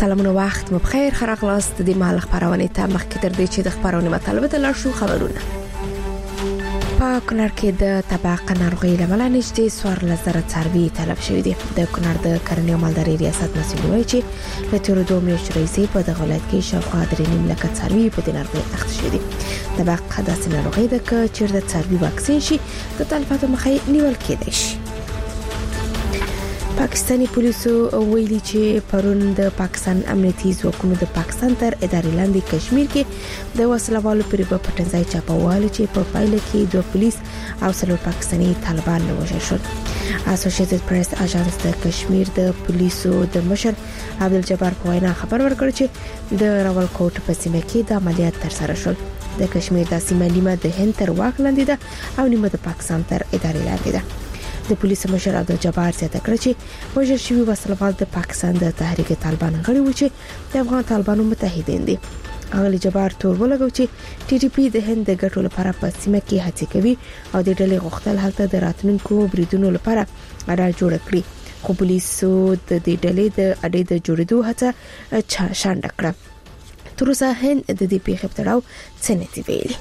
سلامونه وخت مو بخیر خراغلاست د مال خبرونه ته مخکې تر دې چې د خبرونه مطلب ته لاړ شو خبرونه په کونړ کې د طباق ناروغي لامل نږدې 14,000 څاروي طلب شوي دي. د کونړ د کرنې او مالدارۍ ریاست مسؤل وایي چې له تیرو 2 میاشتو راهیسې په دغه ولایت کې شاوخوا 3.5 لکه څاروي په دې ناروغۍ اخته شوي دي. طباق داسې ناروغي ده چې چیرته څاروي واکسین شي د تلفاتو مخه نیول کېدای شي. پاکستانی پولیسو ویلي چې پرون د پاکستان امنیتي ځواکونو د پاکستان تر ادارې لاندې کشمیر کې د وسلوالو پر پټنځای چاپوالو چې په پایله کې 2 پولیس او 3 پاکستانی طالبان وژل شول. اسوسییټډ پریس اژانس د کشمیر د پولیسو د مشر عبدالجبار په وینا خبر ورکړ چې د راولکوټ په سیمه کې د عملیات ترسره شول. د کشمیر د سیمه نیمه د هند تر واک لاندې ده او نیمه د پاکستان تر ادارې لاندې ده. د پولیسو مشر عبدالجبار زیاته کړ چې وژل شوي وسلوال د پاکستان د تحریک طالبان غړي و چې د افغان طالبانو متحدین دي. اغلی جبار تور ولګو چې ټي ټي پی د هند د ګټو لپاره په سیمه کې هڅې کوي او د ډلې غوښتل هلته د راتلونکو بریدونو لپاره اړه جوړ کړي، خو پولیسو د دې ډلې د اړې د جوړېدو هڅه شانډه کړه. تر اوسه هند د دې پیښې په اړه څه نه دی ویلي.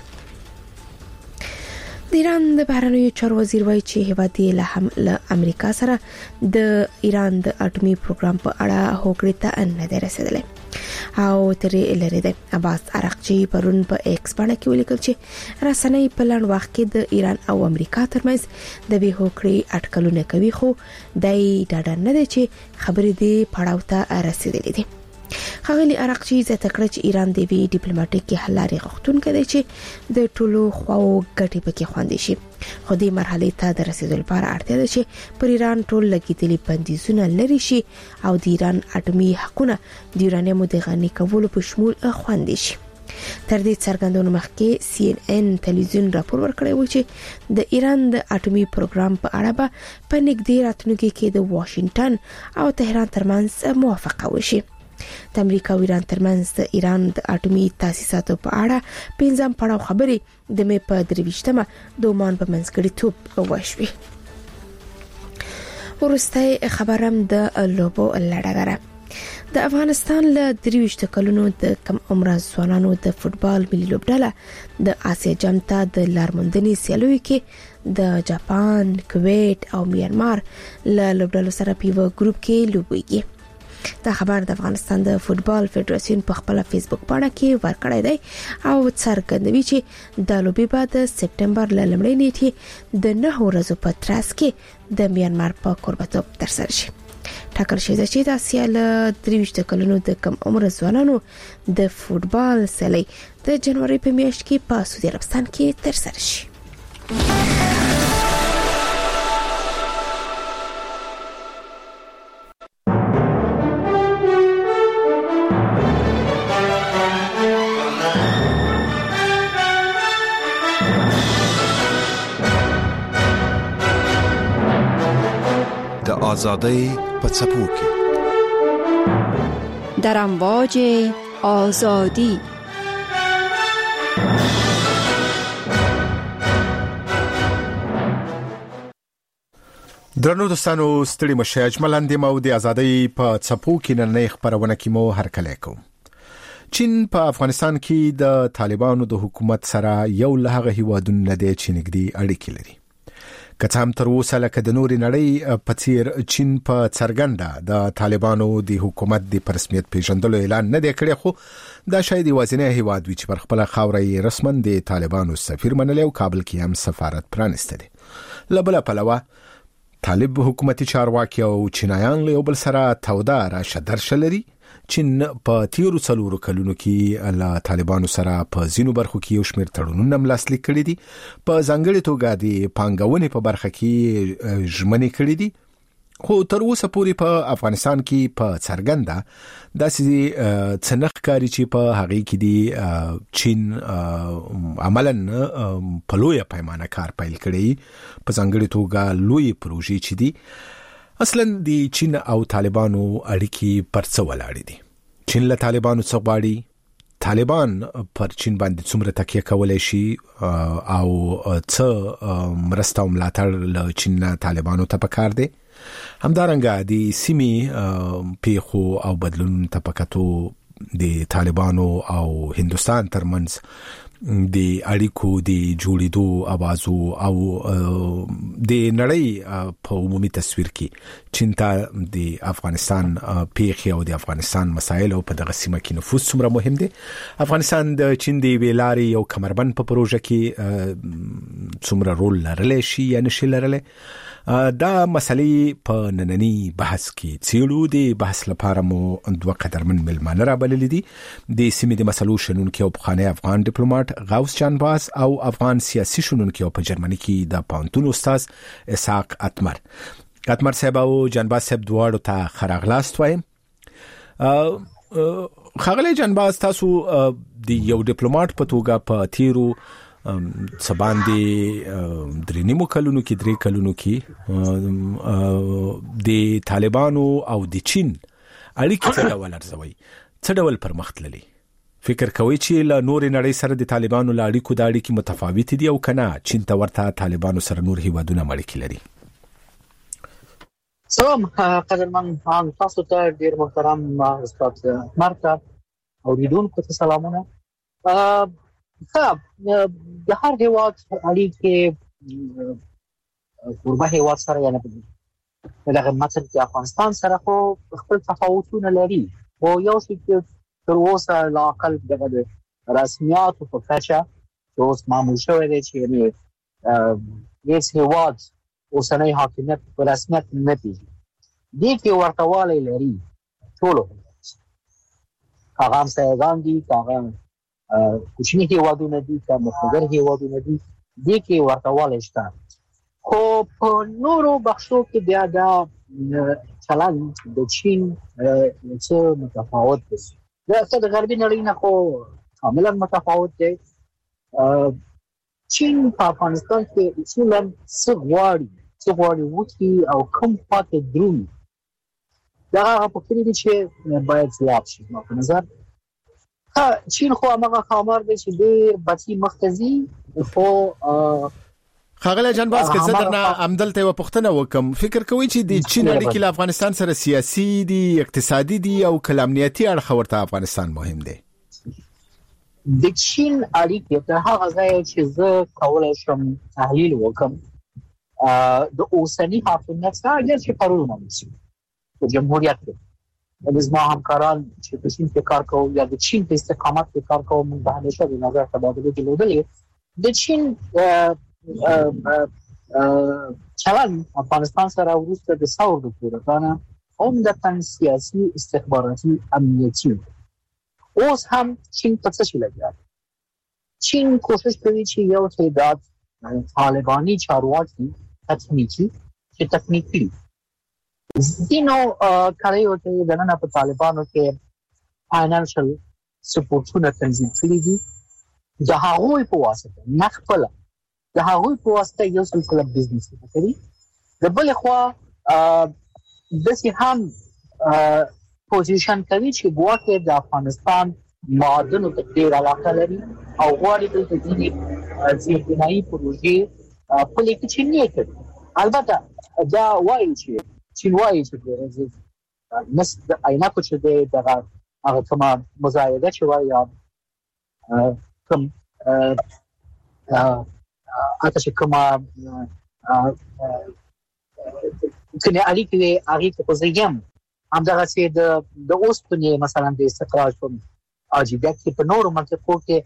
د ایران د بهرنیو چارو وزیر وایي چې هیواد یې له امریکا سره د ایران د اټومي پروګرام په اړه هوکړې ته نه دی رسیدلی او ترې لري دی. عباس عراقچي پرون په ایکس باندې کې ولیکل چې رسنۍ په لنډ وخت کې د ایران او امریکا ترمنځ د دې هوکړې اټکلونه کوي، خو دای ډاډه نه دی چې خبرې دې پړاو ته رسیدلې دي. خغلی عراقچي زیاته کړه چې ایران د وی ډیپلوماټیک حل لارې غوښتونکې دی چې د ټولو خواو ګټې پکې خوندې شي، خو دې مرحلې ته د رسیدو لپاره اړتیا ده چې پر ایران ټول لګیدلي بندیزونه لري شي او د ایران اټومي حقونه د یورانیمو د غني کولو په شمول خوندې شي. تر دې څرګندونو مخکې سی ان ان تلویزیون راپور ورکړی و چې د ایران د اټومي پروګرام په اړه به په نږدې راتلونکي کې د واشنگټن او تهران ترمنځ موافقه وشي. د امریکا او ایران ترمنځ د ایران د اټومي تاسیساتو په اړه 15 پړاو خبرې د مې په 23مه د عمان په منځګړیتوب وشوې. ورسته خبرم د لوبو لړګره. د افغانستان له 23 کلونو د کم عمره ځوانانو د فوتبال ملي لوبډله د آسیا جام ته د لارموندنې سیالیو کې د جاپان، کویت او میانمار له لوبډلو سره په یو ګروپ کې لوبېږي. دا خبر د افغانستان د فوتبال فدراسیون په خپل فیسبوک باندې کې ورکړی دی او څرګندوي چې د لوبې بعد سپټمبر ل لمړۍ نیټه د 9 ورځې په ترڅ کې د میانمار په کوربتوب ترسره شي. ټاکل شوی دی چې د آسیا له 23 کلونو د کم عمر ځوانانو د فوتبال سیالي د جنوري په میاشت کې په سعودي عربستان کې ترسره شي. آزادی په څپو کې در امواج آزادی. درنو دوستانو ستړي مشه اجمل مو د آزادی په څپو کې نن خبرونه کې مو هرکلی کوم. چین په افغانستان کې د طالبانو د حکومت سره یو له هغه هیوادونو نه دی چې نږدې اړیکې لري. که څه هم تر اوسه لکه د نورې نړۍ په څیر چین په څرګنده د طالبانو د حکومت د رسمیت پیژندلو اعلان نه دی کړی، خو دا شاید یوازینی هیواد وي چې پر خپله خاوره یې رسما د طالبانو سفیر منلی او کابل کې هم سفارت پرانستی دی. له بله پلوه طالب حکومتي چارواکي او چینایان له یو بل سره توده راشه درشه لري. چین په تیرو 4 کلونو کې له طالبانو سره په ځینو برخو کې یو شمېر تړونونه لاسلیک کړي دي، په ځانګړې توګه د پانګونې په برخه کې ژمنې کړي دي، خو تر اوسه پورې په افغانستان کې په څرګنده داسې څه نه ښکاري چې په هغې کې د چین عملاً په لویه پیمانه کار پیل کړی، په ځانګړې توګه لوی پروژې چې دي. اصلا د چین او طالبانو اړیکې پر څه ولاړې دي؟ چین له طالبانو څه غواړي؟ طالبان پر چین باندې څومره تکیه کولای شي او څه مرسته او ملاتړ له چین طالبانو ته پکار دی؟ همدارنګه د سیمې پیښو او بدلون تپکاتو د طالبانو او هندستان ترمنځ د اړیکو د جوړېدو اوازو او د نړۍ په عمومي تصویر کې چین ته د افغانستان پیښې او د افغانستان مسایل او په دغه سیمه کې نفوذ څومره مهم دی. افغانستان د چین د ویلاري او کمربند په پروژه کې څومره رول لرلی شي یا نشي لرلی. دا مسلې په نننی بحث کې څیړو. د بحث لپاره مو دوه قدرمن ملمانه رابللي دي. د سیمې د مسلو شنونکي او پخوانی افغان ډیپلوماټ غوث جانباز او افغان سیاسي شنونکي او په جرمني کې د پوهنتون استاد اسحاق اتمر صاحب او جانباز صاحب دواړو ته ښه راغلاست وایم. ښاغلی جانباز، تاسو د یو ډیپلوماټ په توګه په تیرو سباندې 3 کلونو کې د طالبانو او د چین اړیکې څه ډول ارزوي، څه ډول پرمختللي؟ فکر کوي چې له نور نړۍ سره د طالبانو له اړیکو د اړیکې متفاوت دي او کنه چین ته ورته طالبانو سره نور هیوادونه اړیکې لري؟ سلام قدرمن تاسو ته ډیر محترم استاد مرتا او لیدونکو ته سلامونه. د هر هیواد اړیکې قربه هیواد سره یا نه په دغه مثلا کې افغانستان سره خو خپل تفاوتونه لري او یو څه تر اوسه لا اقل د رسمیات په کچه اوس معمول شوی دی چې هیڅ هیواد اوسنۍ حاکمیت په رسمیت نه پیژني. دې کې ورته والی لري ټولو هغه همسایګان دي، هغه کوچني هیوادونه دي، که متحده هیوادونه دي، دې کې ورته والی شته. خو په نورو بخشو کې بیا دا چلند د چین څه متفاوت دی. دا څه د غربي نړۍ نه خو کاملا متفاوت دی. چین په افغانستان کې اصولا څه غواړي وکړي او کوم خواته درومي، دا هغه پوښتنې دي چې باید ځواب شي. په نظر چین خو هغه خبر دی چې ډېر بچي مختزي. خو ښاغلی جانباز، که زه درنه همدلته یوه پوښتنه وکم، فکر کوئ چې د چین اړیکې له افغانستان سره سیاسي دي، اقتصادي دي او که له امنیتي اړخه ورته افغانستان مهم دی؟ د چین اړیکې تر هغه ځایه چې زه کولی شم تحلیل وکم د اوسني حاکمیت څخه اگر چې پرونه نشي په جمهوریت کې د زما همکاران چې په چین کې کار کوي یا د چین په استقامت کې کار کوي، موږ به همیشه د نظر تبادله درلودلې. د چین چلند افغانستان سره وروسته د ثور د پورتانه عمدتاً سیاسي، استخباراتي، امنیتي. اوس هم چین په څه شي لګیا؟ چین کوشش کوي چې یو تعداد طالباني چارواکي تکنیکی دینو کاریو ته د نن په طالبانو کې فاینانشل سپورټونه تنظیم کړي دي. د هغوی په واسطه نه خپل د هغوی په واسطه یو سلسله بزنس کوي. د بل خوا د سي هم پوزیشن کوي چې ګواکې د افغانستان معادنو ته ډېر علاقه لري او غواړي د دې زیربنایي پروژې په لیکي چې نه کوي. البته دا وایي چې مس د عینکو چې دغه هغه کومه مزایده چې وایي کوم اته چې کومه کنه اړیکې په ځیم همدغه چې د اوسپنې مثلا د استخراج په اجازه کې په نورو منطقو کې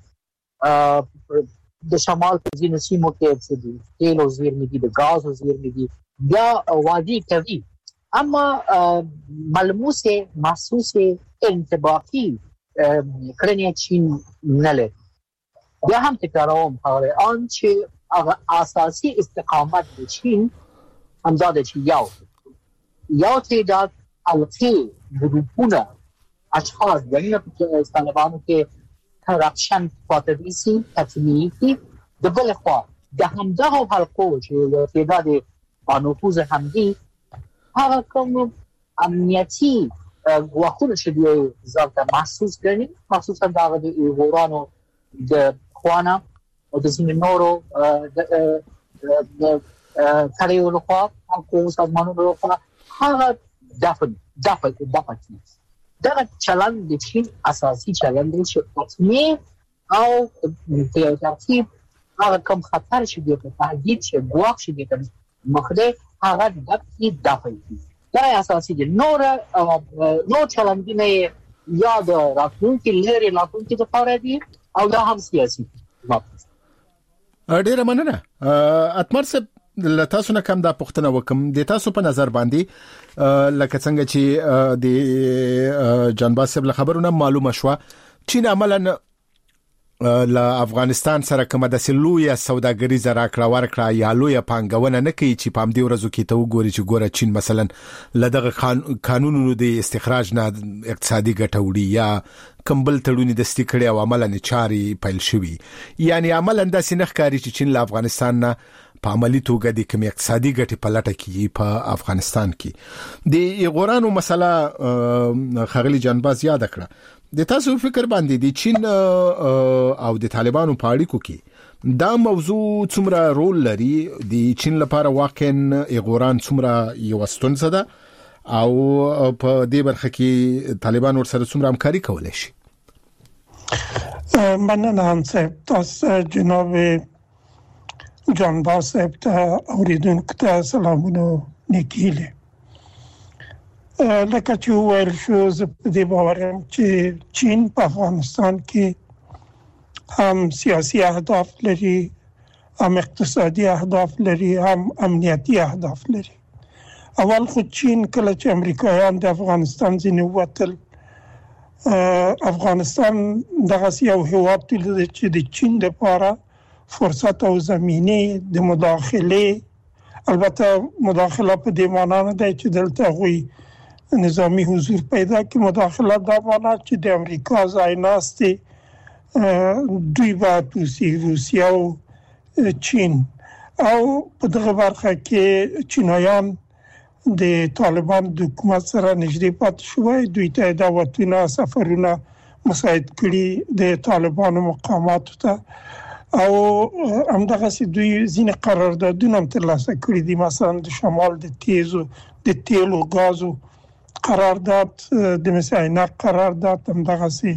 د شمال په ځینو سیمو کې چې د تیلو زیرمې دي، د غازو زیرمې دي، بیا وادي کوي. اما ملموسه محسوسه انطباقی کړنې چین نه لري. بیا هم تکراروم هغه ان چې هغه اساسي استقامت د چین همداده چې یو تعداد الکی ګروپونه اشخاص دغه په طالبانو کې کرپشن پاتریسی تطمیعی د بل خوا د همدغه حلقو چې یو تعداد نفوذ همدي هغه کوم امنیتي غواخونه چې دی ځکه محسوس کړي، خصوصا دا د ایرانو د خوانه او د ځینو نورو د کړیو لخوا او سازمانونو لخوا هغه دفن دا چلن د چین اساسي چلن دی چې اصلي او په ترتیب هغه کوم خطر چې د تهدید چې ګواښ شي د مخده هغه د دفن دا اساسي دي نو چلن دی نه یاد راتلونکي لري راتلونکي د لپاره دي او دا هم سیاسي ډیره مننه اتمر صاحب لتاسو نه کوم دا پښتنه وکم د تاسو په نظر باندې لکه څنګه چې د جانباز صاحب خبرونه معلومه شو چین عملاً له افغانستان سره کومه د سلویا سوداګریزه راکړه ورکړه یا لویه پانګونه نه کوي چې پام دی ورځو کې ته وګوري چې ګوره چین مثلا لدغه قانونونو د استخراج نه اقتصادي ګټه وړي یا کمبل تړونی د استکړې او عملاً چاري پیل شوی یعنی عملاً د سینخ کاری چې چین له افغانستان نه په عملی توګه د کوم اقتصادي ګټې په لټه کې په افغانستان کې د ایغورانو مسله خغلی جانباز یاد کړه د تاسو فکر باندې د چین او د طالبانو په اړیکو کې دا موضوع څومره رول لري د چین لپاره واقعا ایغوران څومره یو ستونزه ده او په دې برخه کې طالبان ورسره څومره همکاري کولای شي مننه هم صاحب تاسو جناب جانباز صاحب ته اوریدونکو ته سلامونه نیکیله لکه چې ویل شو زه په دې باورم چې چین په افغانستان کې هم سیاسي اهداف لري هم اقتصادي اهداف لري هم امنیتي اهداف لري اول خو چین کله چې امریکایان د افغانستان ځینې وتل افغانستان دغه یو هیواد دی چې د چین لپاره فرصت او زمینه د مداخله البته مداخله په دې معنی نه دی چې دلته غوي نظامی حضور پیدا کی مداخله دا معنا چې د امریکا ځای ناستي دوی با توسی روسیا او چین او په دغه برخه کې چینایان د طالبان د حکومت سره نږدې پات شوی دوی ته دا وټونه سفرونه مساعد کړي د طالبانو مقامات ته او همدغه سي دوی ځینې قراردادونه ترلاسه کړي دي مثلا د شمال د تیل او غازو قرارداد د مساینه قرارداد همدغه سي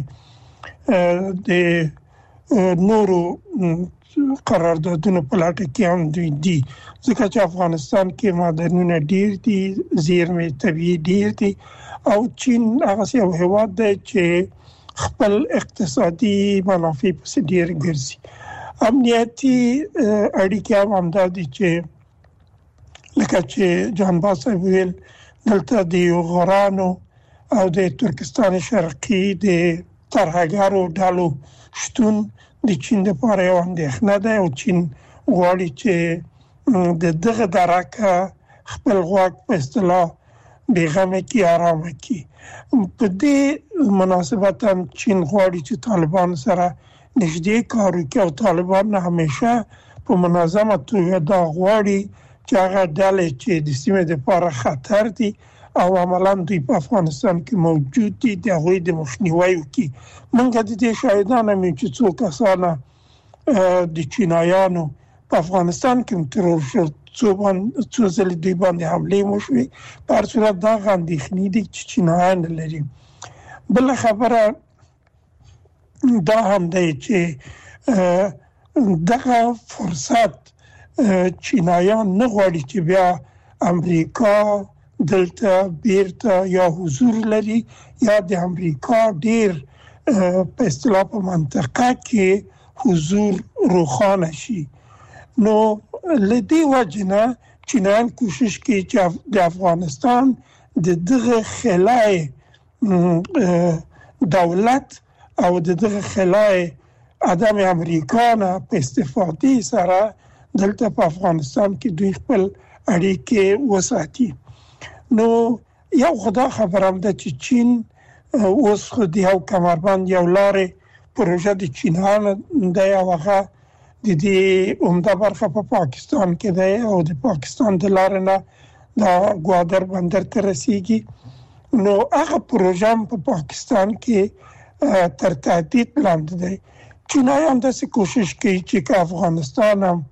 د نورو قراردادونه په لټه کې هم دي ځکه چې افغانستان کې معدنونه ډیر دي زیرمې طبيعي ډیر دي او چین هغه یو هیواد دی چې خپل اقتصادي منافع په ډیر ګرځي امنیتي اړیکې هم دا دي چې لکه چې جانباز ویل دلته د ایغورانو او د ترکستان شرقي د ترهګرو ډلو شتون د چین لپاره یو اندېښنه ده او چین غواړي چې د دغه درکه خپل غوږ په اصطلاح بیغمه کی آرامه کی په دې مناسبت هم چین غواړي چې طالبان سره نږدې کار وکړي او طالبان همیشه په منظمه توګه دا غواړي چې هغه ډلې چې د سیمې لپاره خطر دي او عملاً دوی په افغانستان کې موجود دي د هغوی د مخنیوي وکړي موږ د دې شاهدان هم چې څو کسانه د چینایانو په افغانستان کې ترور شو څو ځلې دوی باندې حملې وشوې په هر صورت دا اندېښنې دي چې چینایان لري بل خبره دا هم دی چې دغه فرصت چینایان نه غواړي چې بیا امریکا دلته بیرته یا حضور لري یا د امریکا ډیر په اصطلاح په منطقه کې حضور روښانه شي نو لدی وجنه چینایان کوشش کوي چې د افغانستان د دغه خلای دولت او دغه خلای عدم امریکانه په استفاده سره دلته په افغانستان کې دوی خپل اړیکې وساتي نو یو خدا خبرم ده چې چین اوس خو د یو کمربند یو لارې پروژه د چینانو د یو هغه د دې عمده برخه په پاکستان کې ده او د پاکستان د لارې نه د ګوادر بندر ته رسیږي نو هغه پروژه په پاکستان کې تر تهدید لاندې ده چینایان داسې کوشش کوي چې افغانستان هم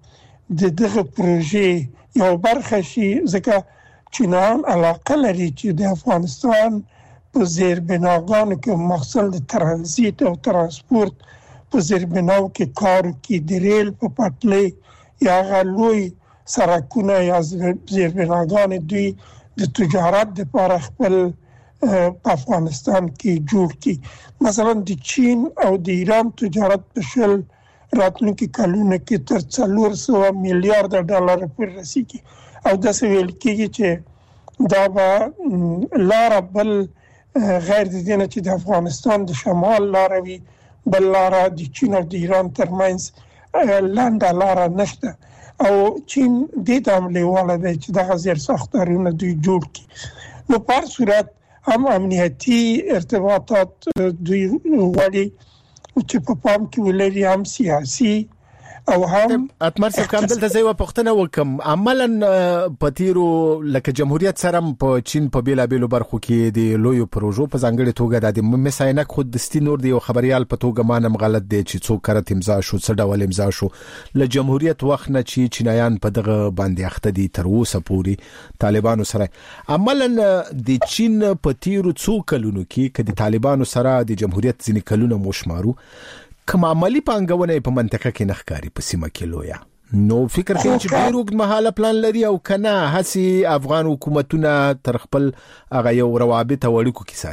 د دغه پروژې یو برخه شي، ځکه چینایان علاقه لري چې د افغانستان په زیربناګانو کې محصول د ترانزیت او ترانسپورت په زیربناو کې کار کوي، د ریل په پټلۍ یا غلوی سرکونه یا زیربناګان دوی د تجارت لپاره خپل په افغانستان کې جوړ کړي. مثلا د چین او د ایران تجارت په شل راتلونکي کلونو کې تر 400 میلیارډ ډالر پورې رسیږي او داسې ویل کېږي چې دا به لاره بل غیر د دې نه چې د افغانستان د شمال لاره وي، بل لاره د چین او د ایران ترمنځ لنډه لاره نشته او چین دې ته هم لیواله دی چې دغه زیر ساختارونه دوی جوړ کړي. نو په هر صورت هم امنیتي ارتباطات دوی غواړي چې په پام کې ولري، هم سیاسي او هم اتمر صاحب کوم دلته زه پوښتنه وکم، عملاً په تیرو لکه جمهوریت سره په چین په بیلابیلو برخو کې د لویو پروژو په ځانګړي توګه د مساینک خود دستی نور دی او خبريال په توګه مانم غلط دی چې څوک کرت امضا شو، څه ډول امضا شو له جمهوریت وخت نه چې چینایان په دغه باندې اخته دي تر اوسه پورې طالبانو سره. عملاً د چین په تیرو څو کلونو کې کدي طالبانو سره د جمهوریت ځینې کلونه مشمارو کوم عملی پانګونه په منطقه کې نخکاری په سیمه کې لویا، نو فکر کوم چې ډیر وګد مهاله پلان لري او کنه هسي افغان حکومتونه تر خپل هغه یو روابط وړکو کې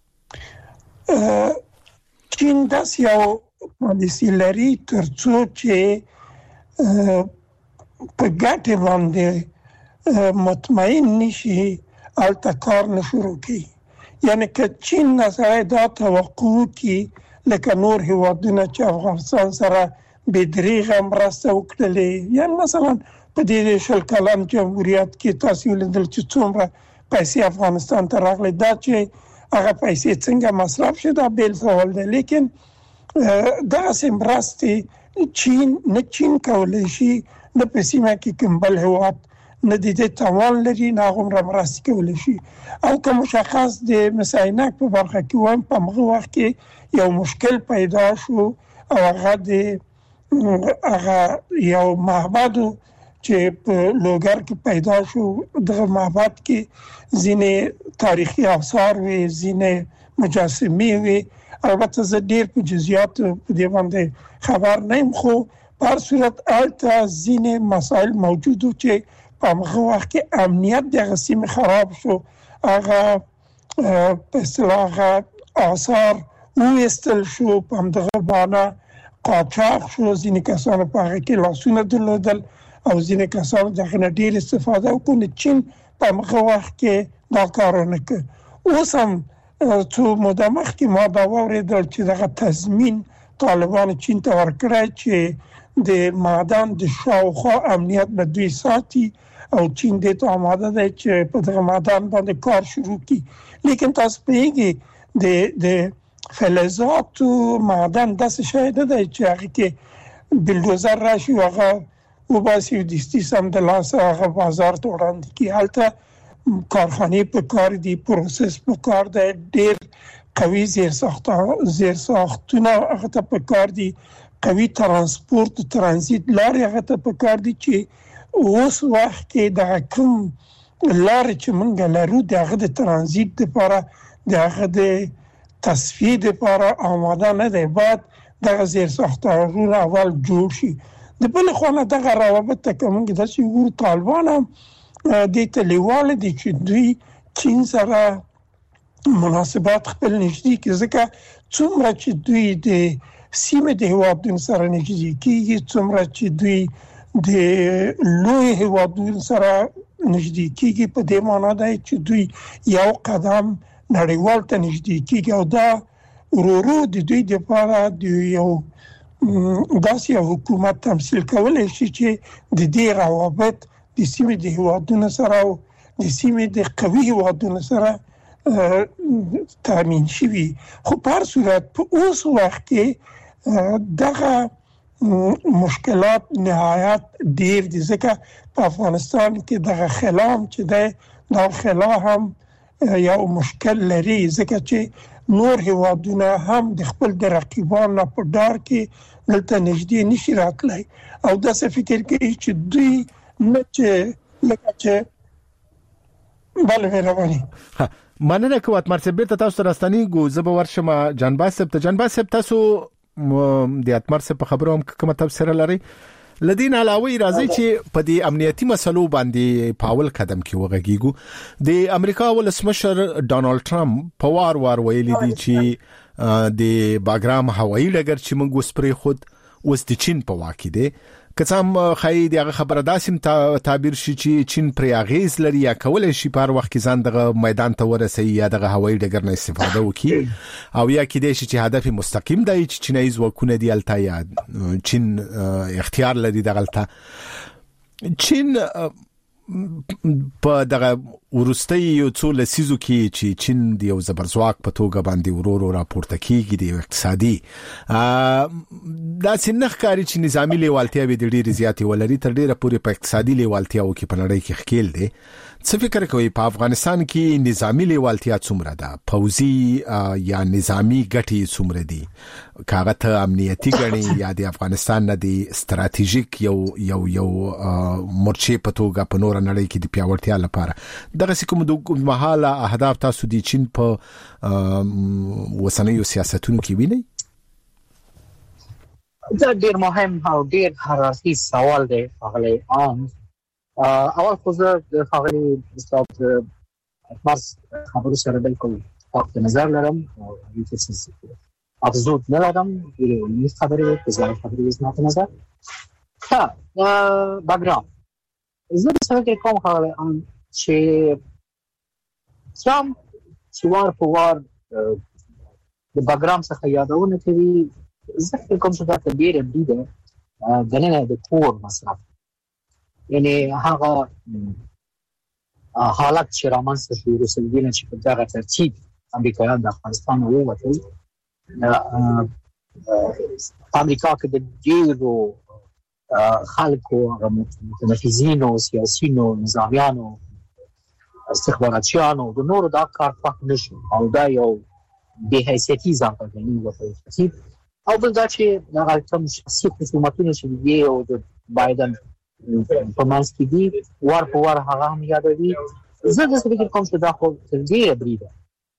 ساتي. چین داس یو پالیسی لري ترڅو چې په ګټه باندې مطمئن نشي الته کار نه شروع کوي. یعنی که چین نه سره دا توقع کوي لکه نور هیوادونه چې افغانستان سره بدریغه مرسته وکړلې، یا مثلا په دې شل کلن جمهوریت کې تاسو ولیدل چې څومره پیسې افغانستان ته راغلي، دا چې هغه پیسې څنګه مصرف شي دا بیل سوال دی. لیکن دا سمرستي چین کولای شي نه په سیمه کې کوم بل هیواد نه دې توان لري نه غوړم مرسته کولای شي. او کوم مشخص د مساینک په برخه کې وم په هغه وخت کې یو مشکل پیدا شو او هغه یو معبد چې په لوګر کې پیدا شو، دغه معبد کې ځینې تاریخي آثار وي، ځینې مجسمې وي. البته زه ډیر په جزئیات په دې باندې خبر نه یم، خو په هر صورت البته ځینې مسائل موجود چې په هغه وخت کې امنیت دغه سیمه خراب شو، هغه په اصطلاح آثار وېستل شو، په همدغه باندې قاچاق شو، ځینې کسانو په هغه کې لاسونه درلودل او ځینې کسانو دغه نه ډیر استفاده وکړي. چین په هغه وخت کې دا کارونه کوي. اوس هم څو موده مخکې ما دا واورېدل چې دغه تضمین طالبان چین ته ورکړی چې د معدن د شاوخوا امنیت به دوی ساتي او چین دې ته آماده دی چې په دغه معدن باندې کار شروع کړي. لیکن تاسو پوهیږئ د فلزات او معدن داسې شی نه دی چې هغه کې بلډوزر راشي هغه وباسي د سیستم د لاسه هغه بازار ته وړاندې کړي. هلته کارخانې په کار دي، پروسس په کار دی، ډیر قوي زیر ساختونه هغه ته په کار دي، قوي ترانسپورت او ترانزیت لارې هغه ته په کار دي چې اوس وخت کې د کوم لارې چې موږ لرو دغه د ترانزیت لپاره دغه د تصفیه لپاره آماده نه دی. باید دغه زیر ساختارونه اول جوړ شي. د بل خوا نه دغه روابط ته کوم د سیور طالبان هم د تلیواله دي چې دوی چین سره مناسبات خپل نږدې کې، ځکه څومره چې دوی د سیمه د هیوادونو سره نږدې کیږي، څومره چې دوی د لوی هیوادونو سره نږدې کیږي، په دې معنی دی چې دوی یو قدم نړیوال ته نږدې کیږي او دا ورورو د دوی لپاره د یو داسې یو حکومت تمثيل کولای شي چې د دې روابط د سیمې د هیوادونو سره او د سیمې د قوي هیوادونو سره تامین شي. خو په هر صورت په اوس وخت کې دغه مشکلات نهایت ډیر دي، ځکه په افغانستان کې دغه خلا چې دی دا خلا هم یو مشکل لري ځکه چې نور هیوادونه هم د خپل د رقیبانو په ډار کې دلته نږدې نشي راتلی او داسې فکر کوي چې دوی نه چې لکه چې بله مهرباني مننه کوم اتمر صاحب ته تاسو راستنی ګو زب ورشم جانباز صاحب تاسو د اتمر صاحب په خبرو هم کوم تفسیر لري لدین علاوه راځي چې په دې امنیتي مسلو باندې پاول قدم کې وغږیږو د امریکا ولسمشر ډونالد ټرمپ په وار ویلي دي چې د باګرام هوایي ډګر چې موږ وسپري خود اوس د چین په واکې دي کڅام خای دغه خبره داسم تعبیر شي چې چین پر اغیز لري یا کولای شي په وخت کې ځان دغه میدان ته ورسي یا دغه هوایي ډګر نه استفاده وکړي او یا کې د شي چې هدف مستقیم دی چې چینایي ځواکونه دی الته یا چین اختیار لري دغلته چین په دغه ورستۍ یو څو لسیزو کې چې چین د یو زبرځواک په توګه باندې ورو راپورته کیږي د اقتصادي دا څنګه ښکاري چې نظامی لیوالتیا به د ډېر زیاتې ولري تر ډېره پورې په اقتصادي لیوالتیاو کې په نړۍ کې ښکیل دي څه فکر کوي په افغانستان کې نظامی لیوالتیا څومره ده پوځي یا نظامی ګټې څومره دي کاغه ته امنیتي ګڼي یا د افغانستان نه د ستراتیژیک یو مرچې په توګه په نور نړۍ کې د پیاوړتیا لپاره دغه کوم د محاله اهداف تاسو د چین په وسنیو سیاستونو کې وینئ دا ډیر مهم او ډیر حساسي سوال دی هغه اول خو زه د هغه استاد مرس خبرو سره بالکل وخت نظر لرم او هیڅ افزود نه لرم یې خبرې نه نظر ها باګرام زه د څه کوم خبره چې ټرمپ چې وار په وار د باګرام څخه یادونه کوي زه کوم څه دا ډیره دی دنه د کور مصرف یعنی هغه حالت چې رامنځته شو رسېدل چې په دغه ترتیب امریکایان د افغانستان ووتل امریکا کې د ډیرو خلکو متنفذینو سیاسيینو نظامیانو استخباراتیانو د نورو دا کار پک نشو او دا یو به حیثیتي ځان ته نیول او بل دا چې هغه کوم شخصي حکومتونه چې دی او د بایدن په منځ کې دي ور په ور هغه هم یادوي زه د څه فکر کوم چې دا خو ډیره بریده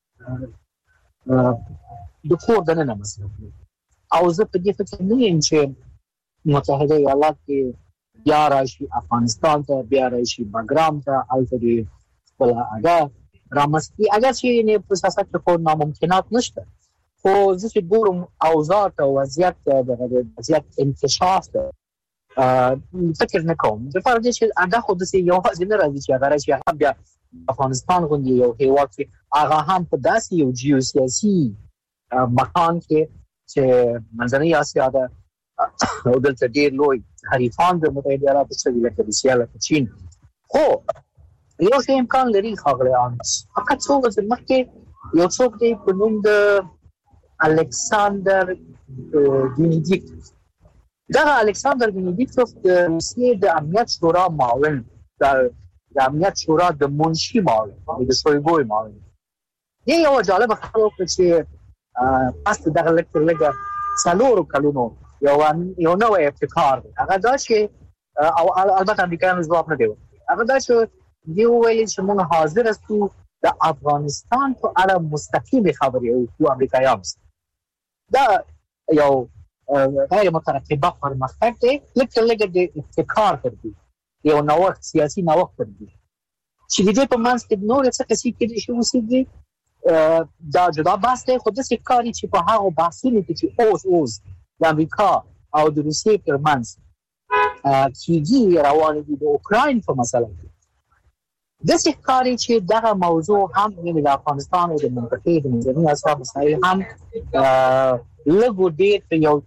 د کور دننه مثلا او زه په دې فکر نه یم چې متحده ایالات کې بیا راشي افغانستان ته بیا راشي باګرام ته الته ولا اگر رامستی اگر چې نه په سیاست کې کوم ناممکنات نشته خو زه چې ګورم اوضاع او وضعیت د وضعیت انکشاف فکر نه کوم د فرض چې هغه خود سي یو ځینې راځي چې هغه راشي بیا افغانستان غوندي یو هیواد کې هغه هم په داسې یو جیوسیاسي مکان کې چې منځنۍ اسیا ده او دلته ډیر لوی حریفان د متحده ایالاتو سره لکه روسیا لکه چین خو یو څه امکان لري خبره انس فقط څو ورځې مخکې یو څوک دی په نوم د الکساندر وینیدیکټوف دا الکساندر وینیدیکټوف د روسیې د امنیت شورا معاون د امنیت شورا د منشي معاون د شویګوی معاون دی یو جالب خبره وکړه چې پاست دغه لکه څلورو کلونو یو نو ابتکار هغه دا چې او البته امریکایانو ځواب نه دی هغه دا چې دی ویل چې موږ حاضر یو د افغانستان په اړه مستقیم خبرې او امریکایانو دا یو غیر مترقبه پرمختګ دی لکه د ابتکار کوي یو نوښت سیاسي نوښت کوي چې دې په منځ کې نور څه کسي کې شي وسیږي دا جدا بحث دی خو د سکاري چې په هغه بحثونو کې چې اوس د امریکا او د روسیې ترمنځ کیږي روان دي د اوکراین په مسله کې د سکاري چې دغه موضوع هم د افغانستان او د منطقې د منځنۍ اسیا مسایل هم لږ ډېر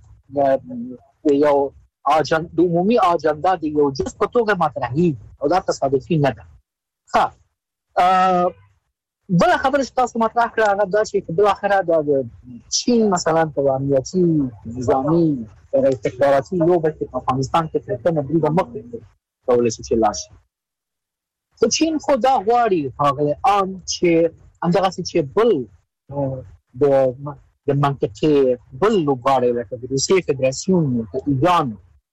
یو د عمومي اجنډا د یو جز په توګه مطرحي او دا تصادفي نه ده ها بل خبره چې تاسو مطرح کړه هغه دا چې په اخره د چین مثلا په امنیتي نظامی او استخباراتي لوبه په افغانستان کې څنګه بریده مخ کولای شي چې لاشي چین خو دا غواړي هغه چې همدغه چې بل د منطقې بل لوبغاړي لکه د روسیې فدراسیون ایران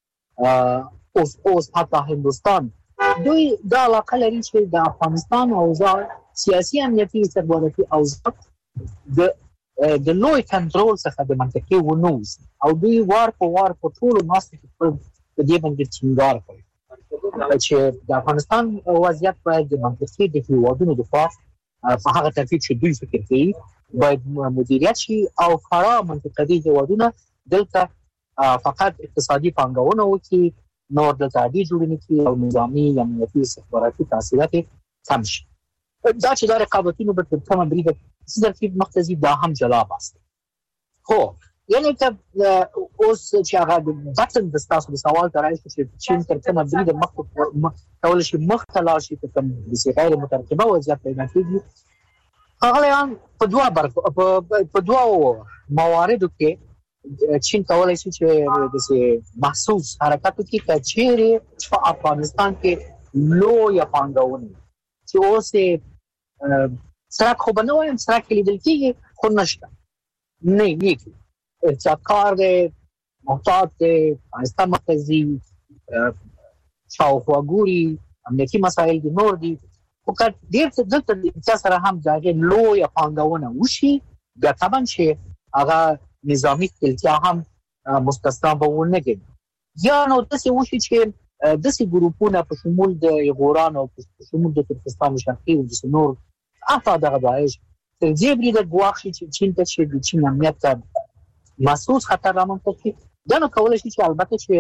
اوس حتی هندوستان دوی دا علاقه لري چې د افغانستان اوضاع سیاسي امنیتي استخباراتي اوضاع د لوی کنټرول څخه د منطقې ونوز او دوی وار په ټول ناست په دې باندې ټینګار کوي چې د افغانستان وضعیت باید د منطقې د هیوادونو د دفاع په هغه ترتیب چې دوی فکر کوي باید مدیریت شي او فرا منطقې هیوادونه دلته فقط اقتصادي پانګونه وکړي نور د تعدی جوړنې کې او نظامی امنیتي استخباراتي تاثیرات کم شي دا چې د رقابتونو په کومه بریده ترتیب مختزي دا هم جلاب است خو یعنی ته اوس چې هغه د بټن د تاسو د سوال ترای چې چین تر کومه بریده کول شي مختلف شي په کوم د غیر مترقبه وضعیت پیدا کیږي هغه په دوه مواردو کې چین کولای شي چې د محسوس حرکت وکړي چې په افغانستان کې لوی پانګونه چې اوس سره خو بنوي سره کې لیدل کېږي خو نشته نه یکی ارتکار محتاط افغانستان مرکزی شاوخوا ګوري امنیتي مسایل دي نور دي خو که ډېر دلته د سره هم ځای لوی پانګونه وشي بیا طبعا چې هغه نظامی تلتیا هم مستثنا به ونګي یا نو د څه وشي چې د څه ګروپونه په شمول د ایغوران او په شمول د ترکستان شرقي او د نور اته دغه داعش تر دې بری د ګواخي چې چین ته چې د چین امنیت ته محسوس خطر رامنځته کړي دا نو کولای شي چې البته چې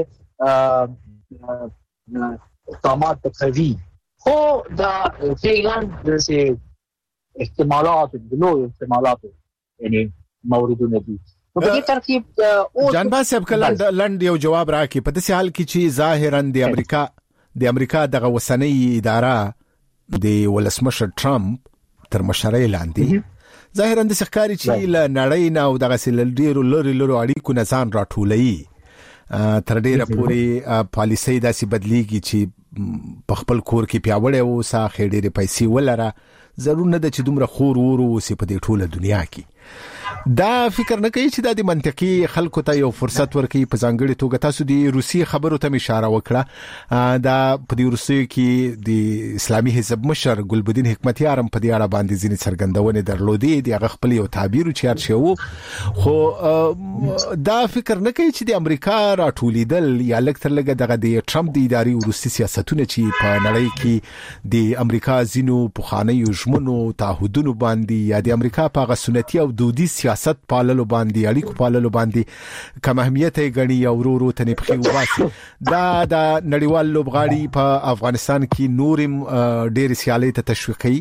اقدامات کوي خو دا فعلا د احتمالات د نوو احتمالات یعنی موردونه دي په دې ترتیب جانباز صاحب کلند یو جواب راکړي په دې حال کې چې ظاهرا د امریکا دغه وسنۍ اداره د ولسمشر ټرمپ تر مشرۍ لاندې ظاهرا د ښکاری چې ل نړۍ نه او دغه سل ډیرو لوري اړیکو نه ځان راټولوي تر ډیره پوري پالیسي داسې بدلیږي چې په خپل کور کې پیاوړې او ساخې ډېرې پیسې ولره ضرور نه ده چې دومره خور ورو سي په دې ټوله دنیا کې دا فکر نه کوي چې د منطقي خلکو ته یو فرصت ورکړي په ځانګړي توګه تاسو د روسي خبرو ته اشاره وکړه دا په دې روسي کې د اسلامي حزب مشر ګلبدین حکمتیار هم په دې اړه باندې ځینې څرګندونې درلودې د هغه خپل یو تعبیر چارچو خو دا فکر نه کوي چې د امریکا راټولیدل یا لکتر لګه دغه د ټرمپ د اداري روسي سیاستونه چې په نړۍ کې د امریکا زینو پخوانی ژمنو تعهدونو باندې یا د امریکا په غسنتي او دودي سیاست پاللو باندې اړیکو پاللو باندې کوم اهمیت یې غني او ورو ته نبخي وباسي دا د نړیوال لوبغاړي په افغانستان کې نورم ډېر سیالي ته تشویقي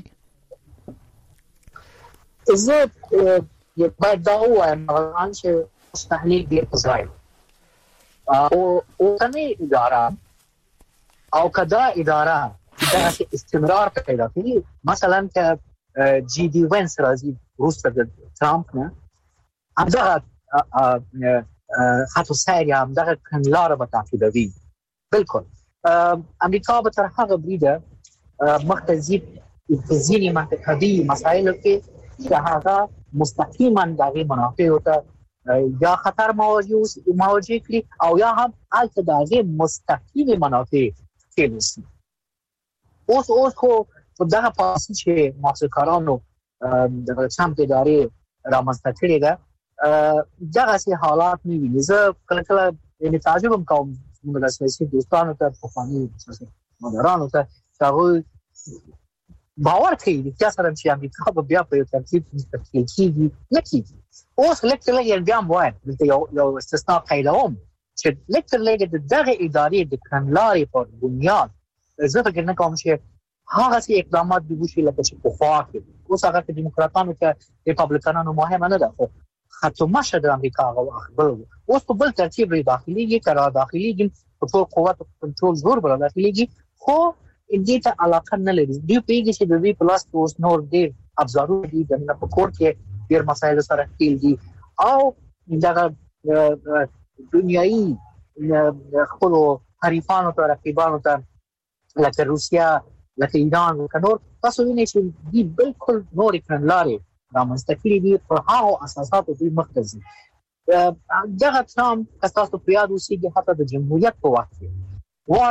زه یو باید دا وایم چې تحلیل ډېر ځای او کني اداره او کدا اداره دا استمرار پیدا کوي مثلا که جی ډی وینس راځي روسته د ترامپ نه همدغه خطو سیر یا همدغه کنلاره به تعقیبوي بلکل امریکا به تر هغه بریده مختزی ځینې منطقي مسایلو کې چې هغه مستقیما دغه منافع ته یا خطر مواجه کړي او یا هم البته دغه مستقیم منافع کېږي اوس خو دغه پاسې چې محققانو د چم ادارې رامنځته کړي ده دغه سي حالات نه وي زه کله یعنی تعجب کوم موږ د سیاسي دوستانو ته په فاني مدارانو ته هغه باور کوي چې سره چې امریکا به بیا په ترتیب مستقل کیږي نه کیږي اوس لکه یې بیا مواد یو استثناء قیدوم چې لکه دغه ادارې د کنلاري په بنیاد زه فکر نه کوم چې هغه سي اقدامات د وشي لکه چې په خوا کې اوس هغه د دیموکراتانو ته ریپابلیکانانو مهمه نه ده خو خطو مشه د امریکا او اخبار اوس په بل ترتیب لري داخليږي تر داخليږي په ټول قوت کنټرول زور بل داخليږي خو دې ته علاقه نه لري دوی پیږي چې د وی پلاس اوس نور ډیر ابزارو دي د پکور کې ډیر مسایل سره کېل دي او دغه دنیایي خپل حریفانو ته رقیبانو ته لکه روسیا لکه ایران او نور تاسو وینئ چې دی بالکل نور کړنلاري رامنځته کړي دي په هغه اساساتو دوی مخکې دغه ترامپ تاسو په یاد اوسئ حتی د جمهوریت په وخت کې